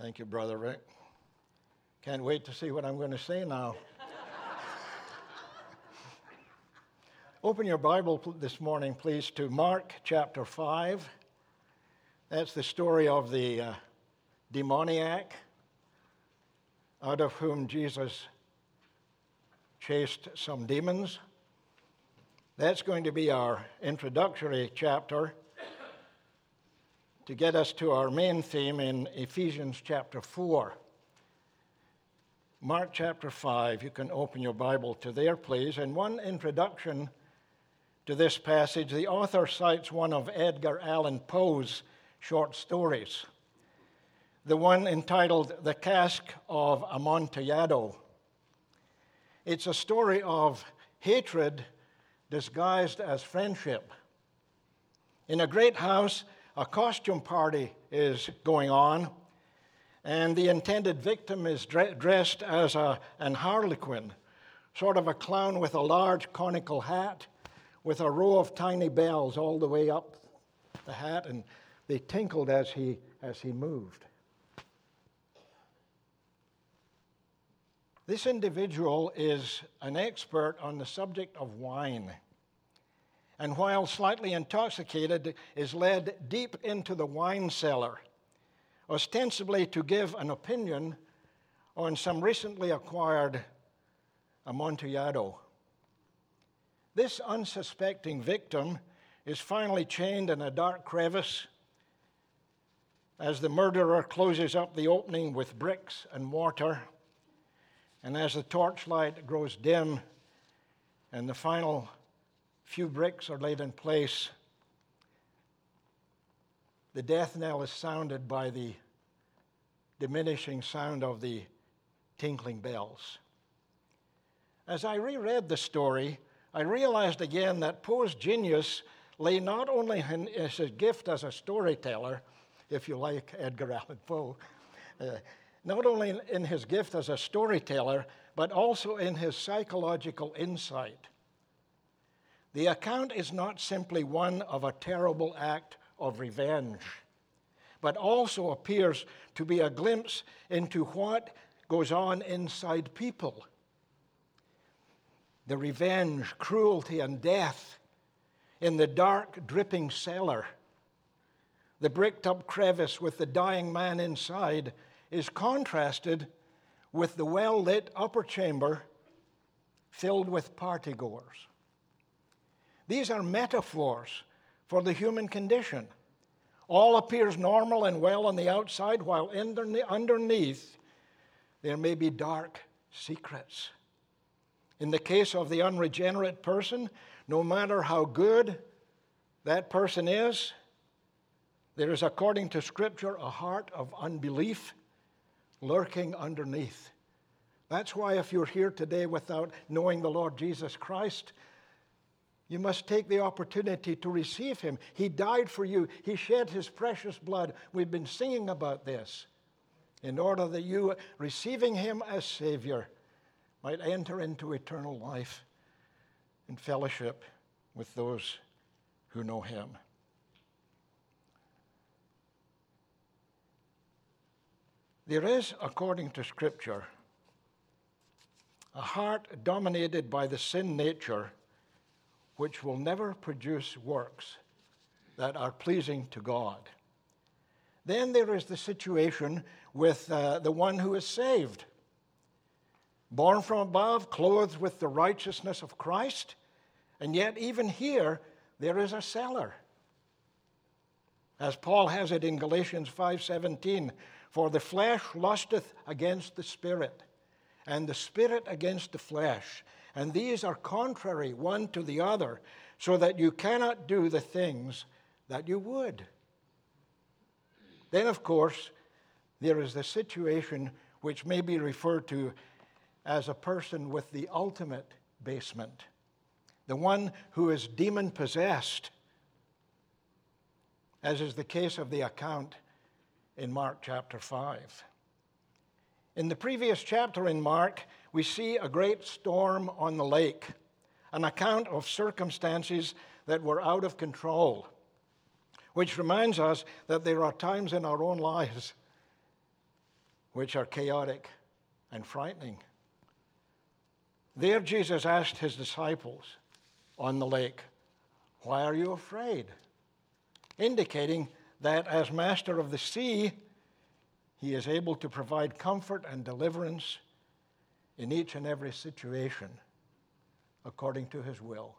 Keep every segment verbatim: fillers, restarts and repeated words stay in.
Thank you, Brother Rick. Can't wait to see what I'm going to say now. Open your Bible this morning, please, to Mark chapter five. That's the story of the uh, demoniac, out of whom Jesus chased some demons. That's going to be our introductory chapter to get us to our main theme in Ephesians chapter four. Mark chapter five, you can open your Bible to there, please. And one introduction to this passage, the author cites one of Edgar Allan Poe's short stories, the one entitled The Cask of Amontillado. It's a story of hatred disguised as friendship. In a great house, a costume party is going on, and the intended victim is dre- dressed as a, an harlequin, sort of a clown with a large conical hat, with a row of tiny bells all the way up the hat, and they tinkled as he as he moved. This individual is an expert on the subject of wine, and while slightly intoxicated, is led deep into the wine cellar, ostensibly to give an opinion on some recently acquired Amontillado. This unsuspecting victim is finally chained in a dark crevice as the murderer closes up the opening with bricks and mortar, and as the torchlight grows dim and the final few bricks are laid in place, the death knell is sounded by the diminishing sound of the tinkling bells. As I reread the story, I realized again that Poe's genius lay not only in his gift as a storyteller, if you like Edgar Allan Poe, uh, not only in his gift as a storyteller, but also in his psychological insight. The account is not simply one of a terrible act of revenge, but also appears to be a glimpse into what goes on inside people. The revenge, cruelty, and death in the dark, dripping cellar. The bricked-up crevice with the dying man inside is contrasted with the well-lit upper chamber filled with partygoers. These are metaphors for the human condition. All appears normal and well on the outside, while underneath there may be dark secrets. In the case of the unregenerate person, no matter how good that person is, there is, according to Scripture, a heart of unbelief lurking underneath. That's why if you're here today without knowing the Lord Jesus Christ, you must take the opportunity to receive Him. He died for you. He shed His precious blood. We've been singing about this in order that you, receiving Him as Savior, might enter into eternal life in fellowship with those who know Him. There is, according to Scripture, a heart dominated by the sin nature which will never produce works that are pleasing to God. Then there is the situation with uh, the one who is saved, born from above, clothed with the righteousness of Christ, and yet even here there is a cellar. As Paul has it in Galatians five seventeen, for the flesh lusteth against the spirit, and the spirit against the flesh, and these are contrary one to the other, so that you cannot do the things that you would. Then, of course, there is the situation which may be referred to as a person with the ultimate basement, the one who is demon-possessed, as is the case of the account in Mark chapter five. In the previous chapter in Mark, we see a great storm on the lake, an account of circumstances that were out of control, which reminds us that there are times in our own lives which are chaotic and frightening. There Jesus asked his disciples on the lake, "Why are you afraid?" Indicating that as master of the sea, he is able to provide comfort and deliverance in each and every situation according to his will.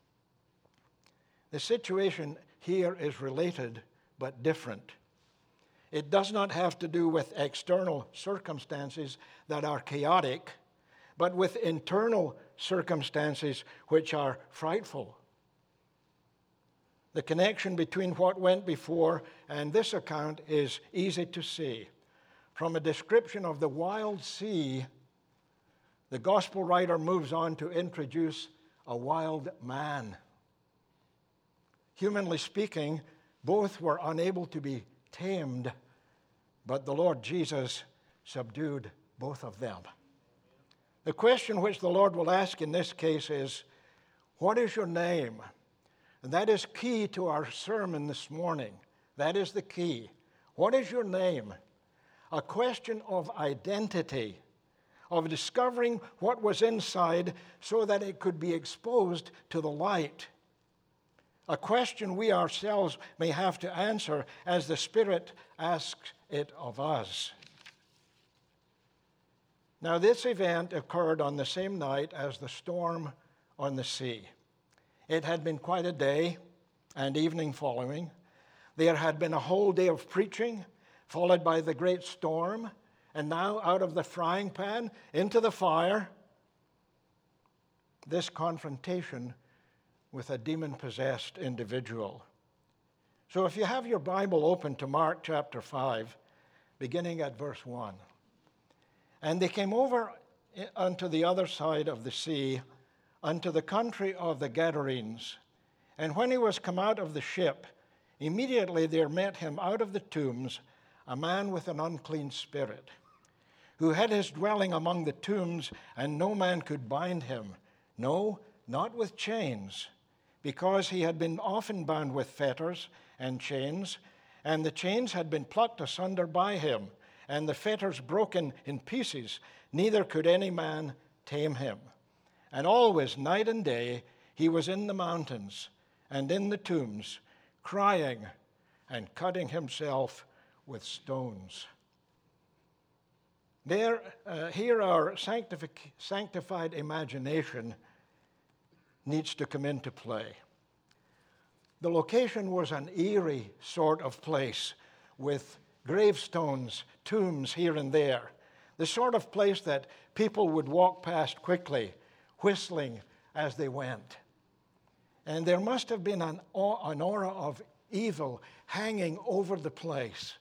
The situation here is related but different. It does not have to do with external circumstances that are chaotic, but with internal circumstances which are frightful. The connection between what went before and this account is easy to see. From a description of the wild sea, the gospel writer moves on to introduce a wild man. Humanly speaking, both were unable to be tamed, but the Lord Jesus subdued both of them. The question which the Lord will ask in this case is, "What is your name?" And that is key to our sermon this morning. That is the key. What is your name? A question of identity, of discovering what was inside so that it could be exposed to the light. A question we ourselves may have to answer as the Spirit asks it of us. Now, this event occurred on the same night as the storm on the sea. It had been quite a day and evening following. There had been a whole day of preaching, followed by the great storm, and now out of the frying pan into the fire, this confrontation with a demon-possessed individual. So if you have your Bible open to Mark chapter five, beginning at verse one. "And they came over unto the other side of the sea, unto the country of the Gadarenes. And when he was come out of the ship, immediately there met him out of the tombs a man with an unclean spirit, who had his dwelling among the tombs, and no man could bind him, no, not with chains, because he had been often bound with fetters and chains, and the chains had been plucked asunder by him, and the fetters broken in pieces, neither could any man tame him. And always, night and day, he was in the mountains and in the tombs, crying and cutting himself with stones." There, uh, here our sanctific- sanctified imagination needs to come into play. The location was an eerie sort of place with gravestones, tombs here and there, the sort of place that people would walk past quickly, whistling as they went. And there must have been an, an aura of evil hanging over the place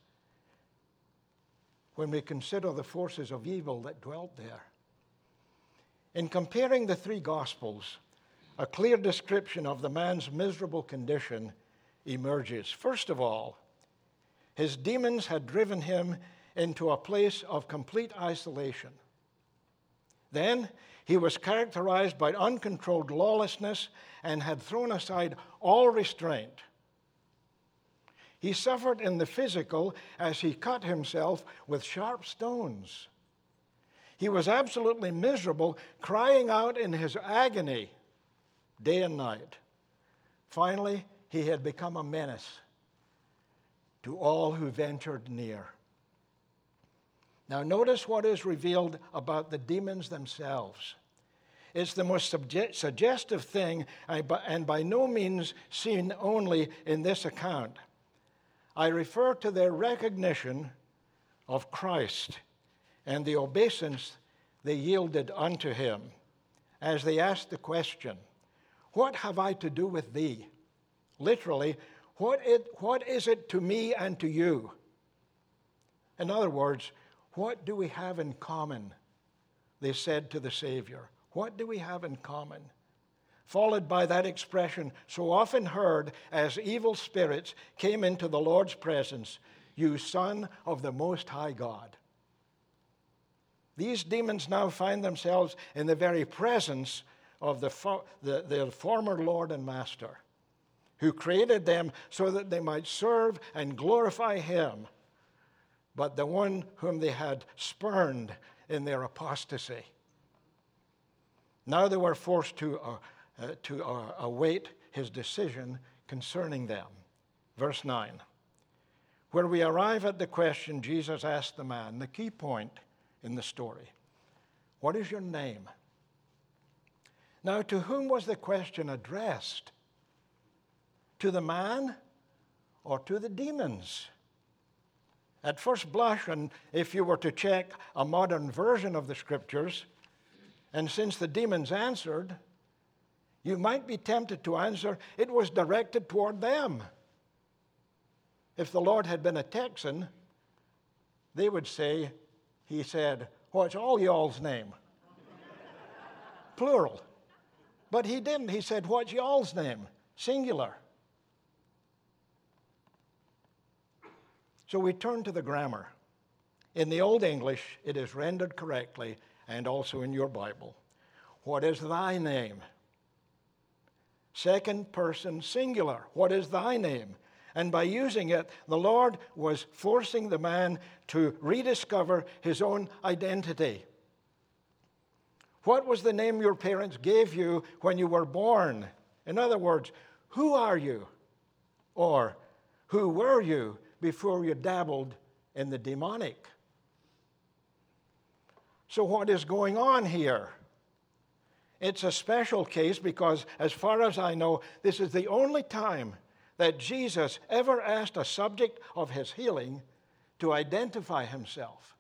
when we consider the forces of evil that dwelt there. In comparing the three Gospels, a clear description of the man's miserable condition emerges. First of all, his demons had driven him into a place of complete isolation. Then he was characterized by uncontrolled lawlessness and had thrown aside all restraint. He suffered in the physical as he cut himself with sharp stones. He was absolutely miserable, crying out in his agony day and night. Finally, he had become a menace to all who ventured near. Now, notice what is revealed about the demons themselves. It's the most subje- suggestive thing, and by no means seen only in this account. I refer to their recognition of Christ and the obeisance they yielded unto him as they asked the question, "What have I to do with thee?" Literally, what, it, what is it to me and to you? In other words, what do we have in common? They said to the Savior. What do we have in common? Followed by that expression so often heard as evil spirits came into the Lord's presence, "You Son of the Most High God." These demons now find themselves in the very presence of the, fo- the, the former Lord and Master, who created them so that they might serve and glorify him. but the one whom they had spurned in their apostasy. Now they were forced to, uh, uh, to uh, await his decision concerning them. Verse nine, where we arrive at the question Jesus asked the man, the key point in the story. What is your name? Now, to whom was the question addressed? To the man or to the demons? At first blush, and if you were to check a modern version of the Scriptures, and since the demons answered, you might be tempted to answer, it was directed toward them. If the Lord had been a Texan, they would say, he said, what's all y'all's name? Plural. But he didn't. He said, what's y'all's name? Singular. So we turn to the grammar. In the Old English, it is rendered correctly, and also in your Bible. What is thy name? Second person singular. What is thy name? And by using it, the Lord was forcing the man to rediscover his own identity. What was the name your parents gave you when you were born? In other words, who are you? Or who were you before you dabbled in the demonic? So what is going on here? It's a special case because, as far as I know, this is the only time that Jesus ever asked a subject of his healing to identify himself.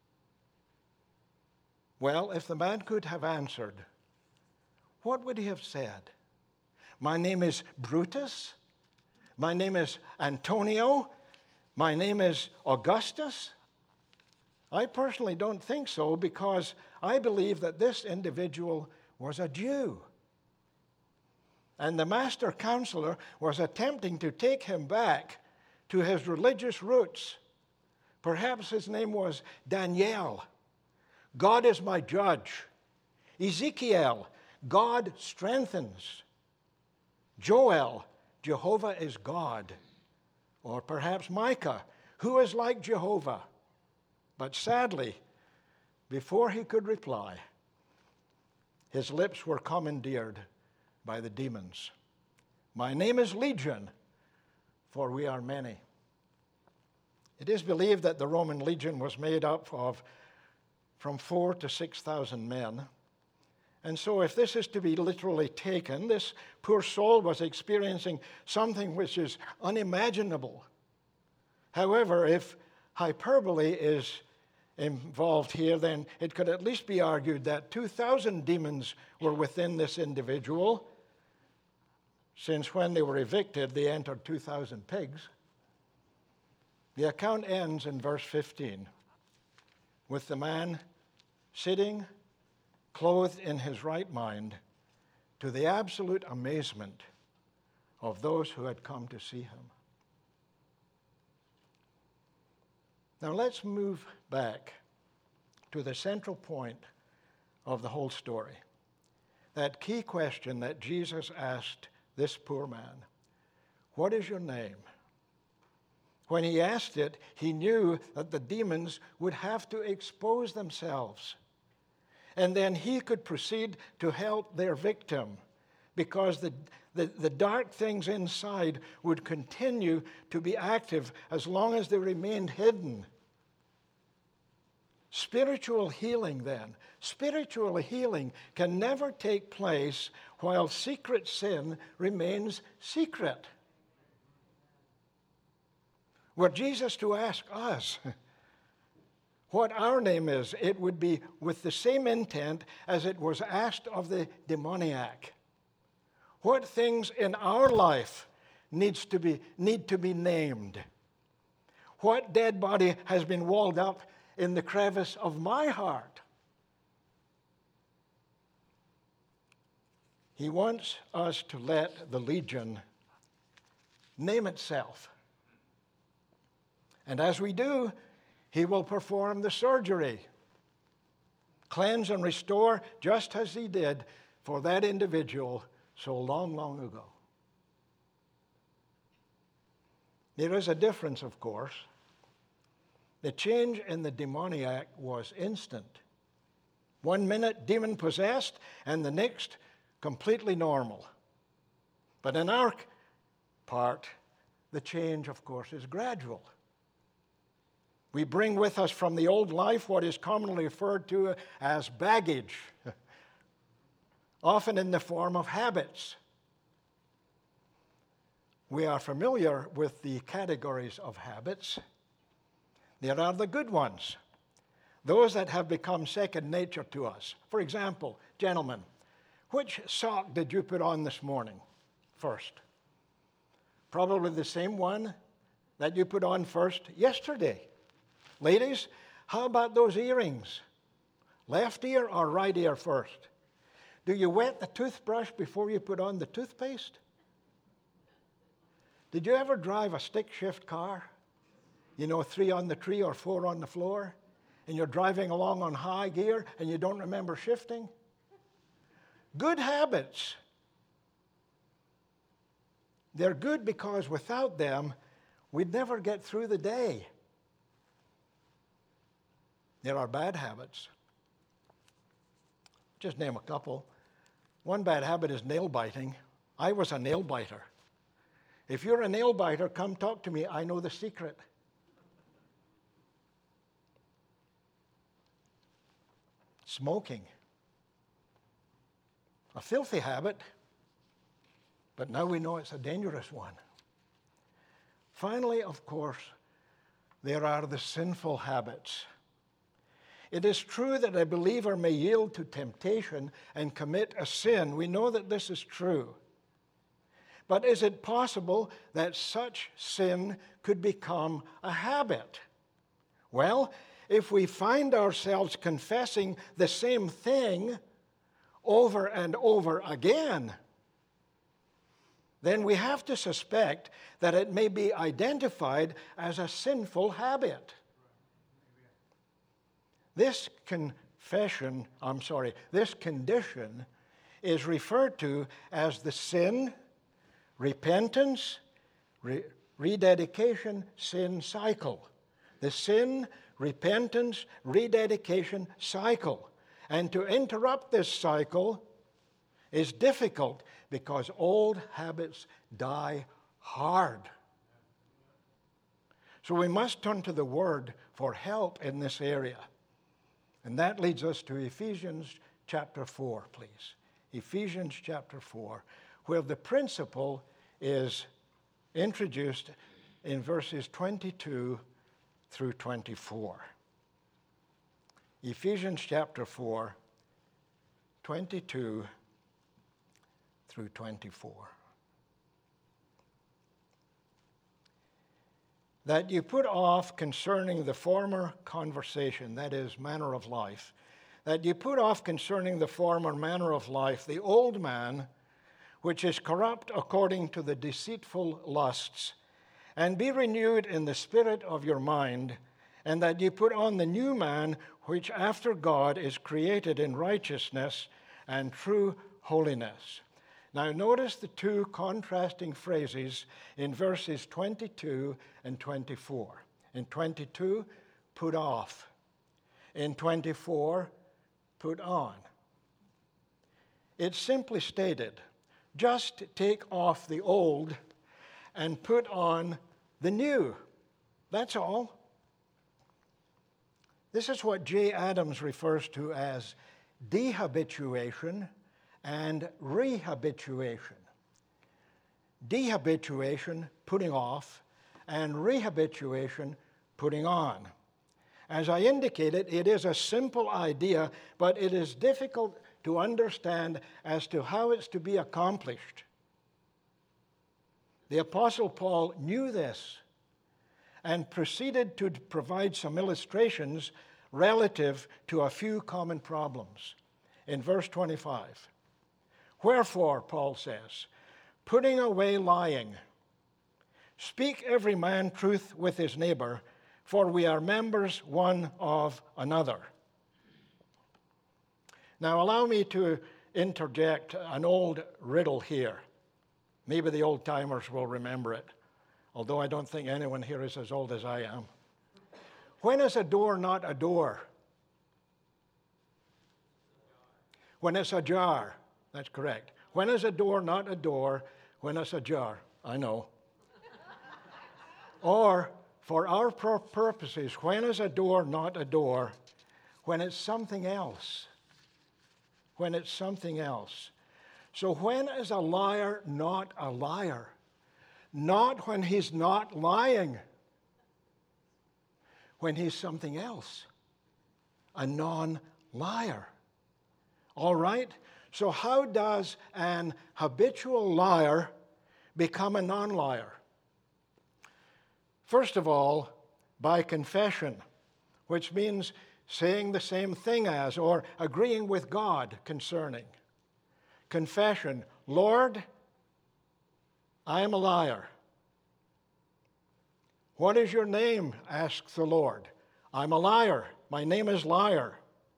Well, if the man could have answered, what would he have said? My name is Brutus. My name is Antonio. My name is Augustus. I personally don't think so, because I believe that this individual was a Jew. And the master counselor was attempting to take him back to his religious roots. Perhaps his name was Daniel. God is my judge. Ezekiel, God strengthens. Joel, Jehovah is God. Or perhaps Micah, who is like Jehovah? But sadly, before he could reply, his lips were commandeered by the demons. My name is Legion, for we are many. It is believed that the Roman legion was made up of from four to six thousand men. And so if this is to be literally taken, this poor soul was experiencing something which is unimaginable. However, if hyperbole is involved here, then it could at least be argued that two thousand demons were within this individual, since when they were evicted, they entered two thousand pigs. The account ends in verse fifteen, with the man sitting, clothed in his right mind, to the absolute amazement of those who had come to see him. Now let's move back to the central point of the whole story. That key question that Jesus asked this poor man, what is your name? When he asked it, he knew that the demons would have to expose themselves. And then he could proceed to help their victim, because the, the, the dark things inside would continue to be active as long as they remained hidden. Spiritual healing, then. Spiritual healing can never take place while secret sin remains secret. Were Jesus to ask us what our name is, it would be with the same intent as it was asked of the demoniac. What things in our life needs to be, need to be named? What dead body has been walled up in the crevice of my heart? He wants us to let the legion name itself. And as we do, he will perform the surgery, cleanse and restore, just as he did for that individual so long, long ago. There is a difference, of course. The change in the demoniac was instant. One minute demon-possessed, and the next completely normal. But in our part, the change, of course, is gradual. We bring with us from the old life what is commonly referred to as baggage, often in the form of habits. We are familiar with the categories of habits. There are the good ones, those that have become second nature to us. For example, gentlemen, which sock did you put on this morning first? Probably the same one that you put on first yesterday. Ladies, how about those earrings? Left ear or right ear first? Do you wet the toothbrush before you put on the toothpaste? Did you ever drive a stick shift car? You know, three on the tree or four on the floor? And you're driving along on high gear and you don't remember shifting? Good habits. They're good because without them, we'd never get through the day. There are bad habits. Just name a couple. One bad habit is nail biting. I was a nail biter. If you're a nail biter, come talk to me. I know the secret. Smoking. A filthy habit, but now we know it's a dangerous one. Finally, of course, there are the sinful habits. It is true that a believer may yield to temptation and commit a sin. We know that this is true. But is it possible that such sin could become a habit? Well, if we find ourselves confessing the same thing over and over again, then we have to suspect that it may be identified as a sinful habit. This confession, I'm sorry, this condition is referred to as the sin, repentance, re- rededication, sin cycle. The sin, repentance, rededication cycle. And to interrupt this cycle is difficult because old habits die hard. So we must turn to the Word for help in this area. And that leads us to Ephesians chapter four, please. Ephesians chapter four, where the principle is introduced in verses twenty-two through twenty-four. Ephesians chapter four, twenty-two through twenty-four. That you put off concerning the former conversation, that is, manner of life, that you put off concerning the former manner of life, the old man, which is corrupt according to the deceitful lusts, and be renewed in the spirit of your mind, and that you put on the new man, which after God is created in righteousness and true holiness. Now notice the two contrasting phrases in verses twenty-two and twenty-four. In twenty-two, put off. In twenty-four, put on. It's simply stated, just take off the old and put on the new. That's all. This is what J. Adams refers to as dehabituation and rehabituation. Dehabituation, putting off, and rehabituation, putting on. As I indicated, it is a simple idea, but it is difficult to understand as to how it's to be accomplished. The Apostle Paul knew this and proceeded to provide some illustrations relative to a few common problems. In verse twenty-five, wherefore, Paul says, putting away lying, speak every man truth with his neighbor, for we are members one of another. Now allow me to interject an old riddle here. Maybe the old-timers will remember it, although I don't think anyone here is as old as I am. When is a door not a door? When it's ajar. That's correct. When is a door not a door? When it's ajar. I know. Or, for our pur- purposes, when is a door not a door? When it's something else. When it's something else. So when is a liar not a liar? Not when he's not lying. When he's something else. A non-liar. All right? So how does an habitual liar become a non-liar? First of all, by confession, which means saying the same thing as or agreeing with God concerning. Confession, Lord, I am a liar. What is your name? Asks the Lord. I'm a liar. My name is Liar.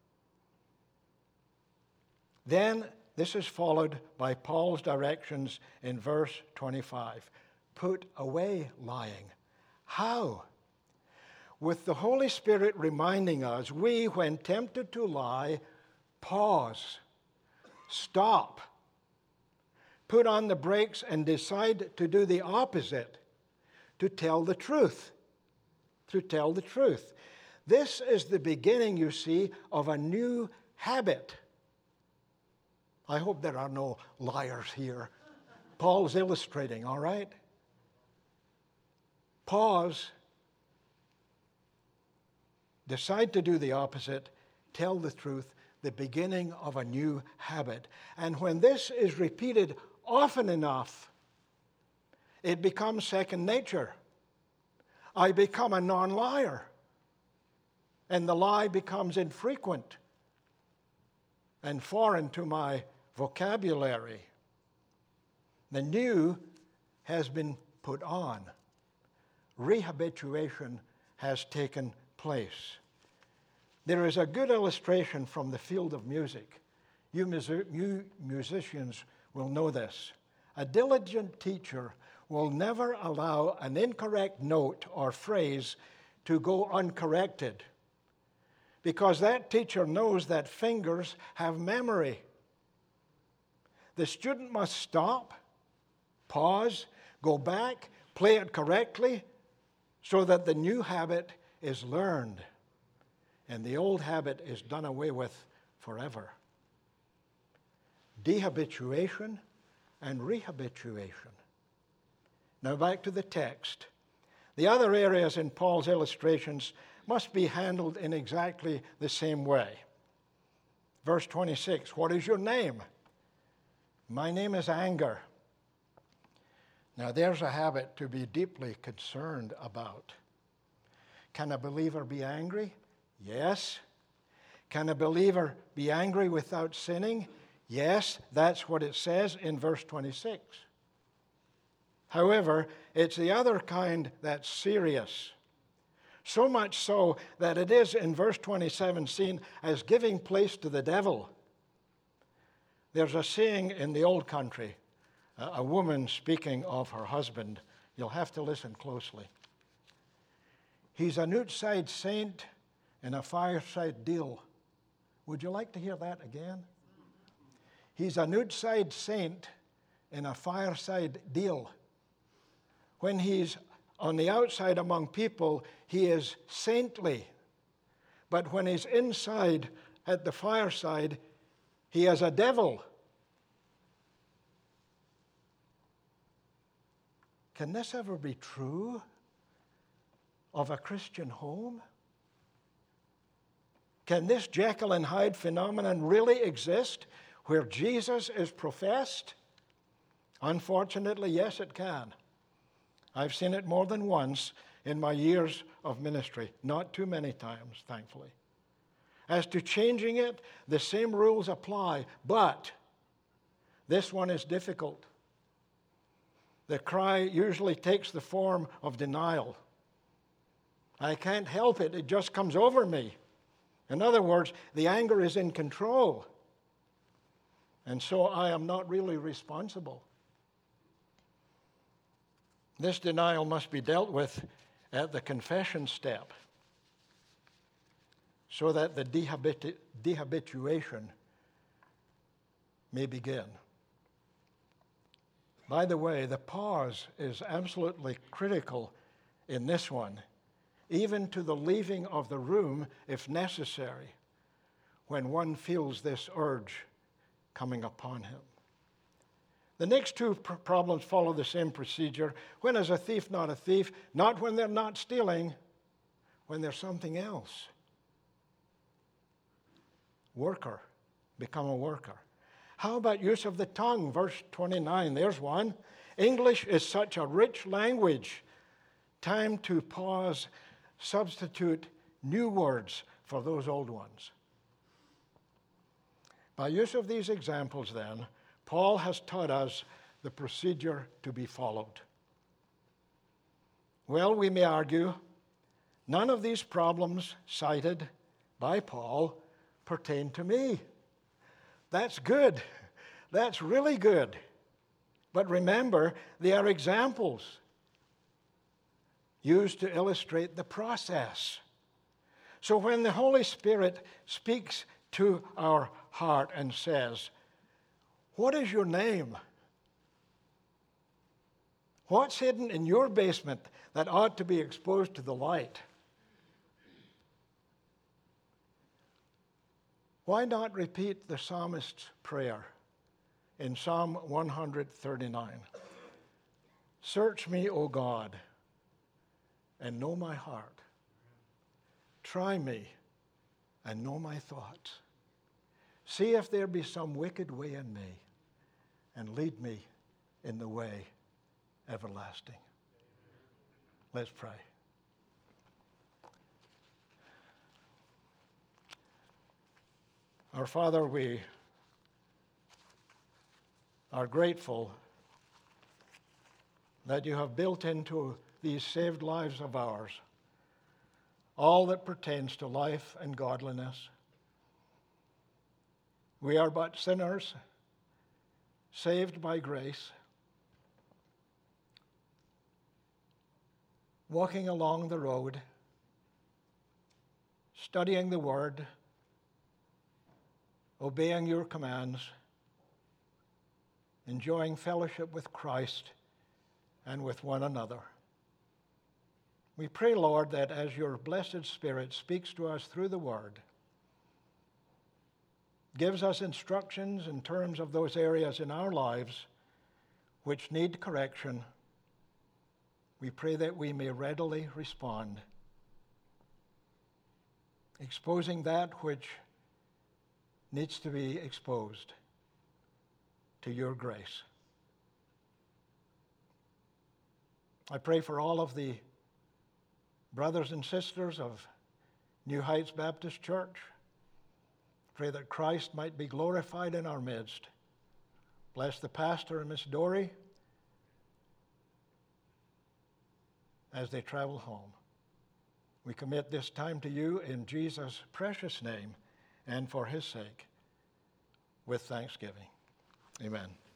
Then this is followed by Paul's directions in verse twenty-five. Put away lying. How? With the Holy Spirit reminding us, we, when tempted to lie, pause, stop, put on the brakes and decide to do the opposite, to tell the truth, to tell the truth. This is the beginning, you see, of a new habit. I hope there are no liars here. Paul's illustrating, all right? Pause. Decide to do the opposite. Tell the truth. The beginning of a new habit. And when this is repeated often enough, it becomes second nature. I become a non-liar. And the lie becomes infrequent and foreign to my vocabulary. The new has been put on. Rehabituation has taken place. There is a good illustration from the field of music. You, mus- you musicians will know this. A diligent teacher will never allow an incorrect note or phrase to go uncorrected, because that teacher knows that fingers have memory. The student must stop, pause, go back, play it correctly, so that the new habit is learned and the old habit is done away with forever. Dehabituation and rehabituation. Now back to the text. The other areas in Paul's illustrations must be handled in exactly the same way. Verse twenty-six, what is your name? My name is anger. Now there's a habit to be deeply concerned about. Can a believer be angry? Yes. Can a believer be angry without sinning? Yes, that's what it says in verse twenty-six. However, it's the other kind that's serious. So much so that it is in verse twenty-seven seen as giving place to the devil. There's a saying in the old country, a woman speaking of her husband. You'll have to listen closely. He's an outside saint and a fireside deal. Would you like to hear that again? He's an outside saint in a fireside deal. When he's on the outside among people, he is saintly. But when he's inside at the fireside, he is a devil. Can this ever be true of a Christian home? Can this Jekyll and Hyde phenomenon really exist where Jesus is professed? Unfortunately, yes, it can. I've seen it more than once in my years of ministry, not too many times, thankfully. As to changing it, the same rules apply, but this one is difficult. The cry usually takes the form of denial. I can't help it, it just comes over me. In other words, the anger is in control. And so I am not really responsible. This denial must be dealt with at the confession step. so that the dehabit- dehabituation may begin. By the way, the pause is absolutely critical in this one, even to the leaving of the room if necessary, when one feels this urge coming upon him. The next two pr- problems follow the same procedure. When is a thief not a thief? Not when they're not stealing, when they're something else. Worker, become a worker. How about use of the tongue? Verse twenty-nine, there's one. English is such a rich language. Time to pause, substitute new words for those old ones. By use of these examples, then, Paul has taught us the procedure to be followed. Well, we may argue, none of these problems cited by Paul pertain to me. That's good. That's really good. But remember, they are examples used to illustrate the process. So when the Holy Spirit speaks to our heart and says, "What is your name? What's hidden in your basement that ought to be exposed to the light?" Why not repeat the psalmist's prayer in Psalm one thirty-nine? Search me, O God, and know my heart. Try me and know my thoughts. See if there be some wicked way in me, and lead me in the way everlasting. Let's pray. Our Father, we are grateful that you have built into these saved lives of ours all that pertains to life and godliness. We are but sinners, saved by grace, walking along the road, studying the Word, obeying your commands, enjoying fellowship with Christ and with one another. We pray, Lord, that as your blessed Spirit speaks to us through the Word, gives us instructions in terms of those areas in our lives which need correction, we pray that we may readily respond, exposing that which needs to be exposed to your grace. I pray for all of the brothers and sisters of New Heights Baptist Church. Pray that Christ might be glorified in our midst. Bless the pastor and Miss Dory as they travel home. We commit this time to you in Jesus' precious name and for his sake with thanksgiving. Amen.